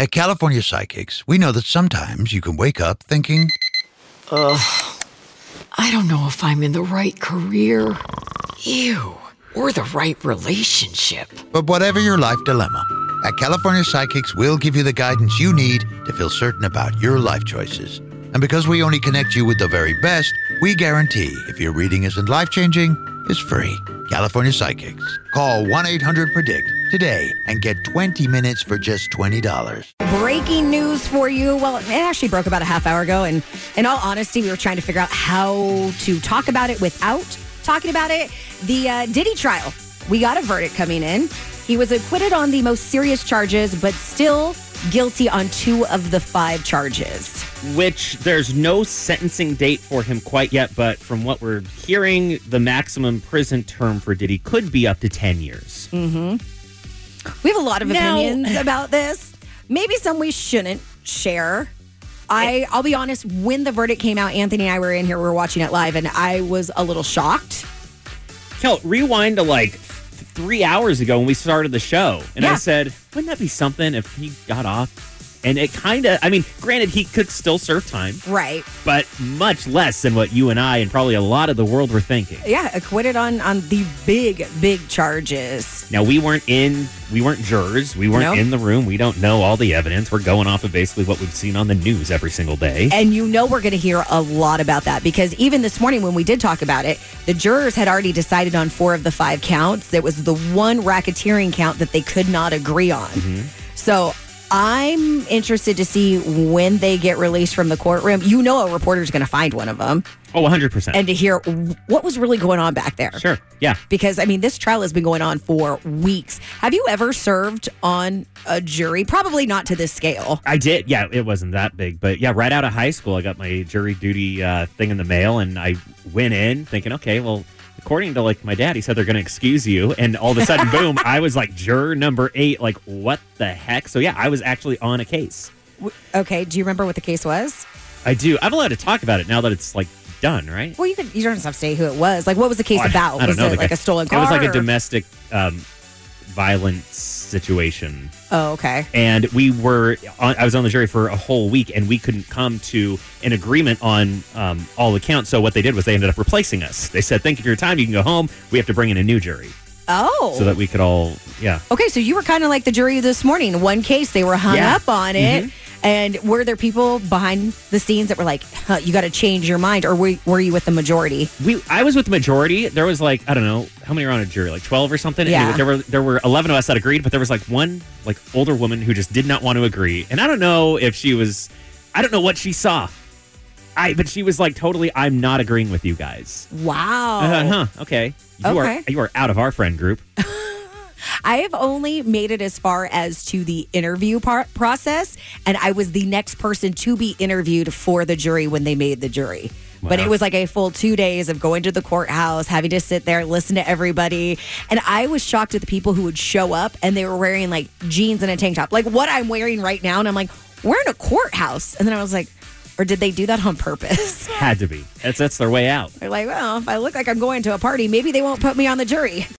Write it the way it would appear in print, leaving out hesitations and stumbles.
At California Psychics, we know that sometimes you can wake up thinking, I don't know if I'm in the right career. Ew. Or the right relationship. but whatever your life dilemma, at California Psychics, we'll give you the guidance you need to feel certain about your life choices. And because we only connect you with the very best, we guarantee if your reading isn't life-changing, it's free. California Psychics. Call 1-800-PREDICT today and get 20 minutes for just $20. Breaking news for you. Well, it actually broke about a half hour ago. And in all honesty, we were trying to figure out how to talk about it without talking about it. The Diddy trial. We got a verdict coming in. He was acquitted on the most serious charges, but still guilty on 2 of the 5 charges. Which there's no sentencing date for him quite yet, but from what we're hearing, the maximum prison term for Diddy could be up to 10 years. We have a lot of opinions about this. Maybe some we shouldn't share. I'll be honest, when the verdict came out, Anthony and I were in here, we were watching it live, and I was a little shocked. Kel, rewind to like 3 hours ago when we started the show, and I said, wouldn't that be something if he got off? And it kind of, I mean, granted, he could still serve time. Right. But much less than what you and I and probably a lot of the world were thinking. Yeah, acquitted on the big charges. Now, we weren't jurors. We weren't in the room. We don't know all the evidence. We're going off of basically what we've seen on the news every single day. And you know we're going to hear a lot about that because even this morning when we did talk about it, the jurors had already decided on 4 of the 5 counts. It was the one racketeering count that they could not agree on. So I'm interested to see when they get released from the courtroom. You know a reporter's going to find one of them. Oh, 100%. And to hear what was really going on back there. Sure, yeah. Because, I mean, this trial has been going on for weeks. Have you ever served on a jury? Probably not to this scale. I did. Yeah, it wasn't that big. But yeah, right out of high school, I got my jury duty thing in the mail. And I went in thinking, okay, well, according to like my dad, he said they're going to excuse you. And all of a sudden, boom, I was like juror number 8. Like, what the heck? So yeah, I was actually on a case. Okay. Do you remember what the case was? I do. I'm allowed to talk about it now that it's like done, right? Well, you don't have to say who it was. Like, what was the case about? I don't know. Was it like a stolen car? It was like a domestic violence situation. Oh, okay. And I was on the jury for a whole week, and we couldn't come to an agreement on all the counts. So what they did was they ended up replacing us. They said, thank you for your time. You can go home. We have to bring in a new jury. Oh. So that we could all, yeah. Okay, so you were kind of like the jury this morning. One case, they were hung up on it. And were there people behind the scenes that were like, you got to change your mind? Or were you with the majority? I was with the majority. There was like, I don't know, how many are on a jury? Like 12 or something? Yeah. Anyway, there were 11 of us that agreed, but there was like one like older woman who just did not want to agree. And I don't know if I don't know what she saw. But she was like, totally, I'm not agreeing with you guys. Wow. Okay. Okay. You are out of our friend group. I have only made it as far as to the interview process, and I was the next person to be interviewed for the jury when they made the jury. Wow. But it was like a full 2 days of going to the courthouse, having to sit there, listen to everybody. And I was shocked at the people who would show up, and they were wearing like jeans and a tank top, like what I'm wearing right now. And I'm like, we're in a courthouse. And then I was like, or did they do that on purpose? Had to be. That's their way out. They're like, well, if I look like I'm going to a party, maybe they won't put me on the jury.